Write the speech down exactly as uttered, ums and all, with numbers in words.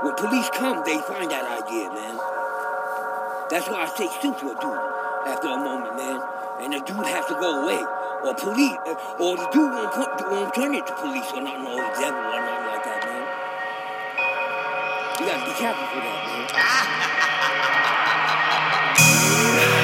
When police come, they find that idea, man. That's why I say shoot to a dude after a moment, man. And the dude has to go away. Or police, or the dude won't, put, won't turn into police or nothing, or the devil or nothing like that, man. You gotta be careful for that, man.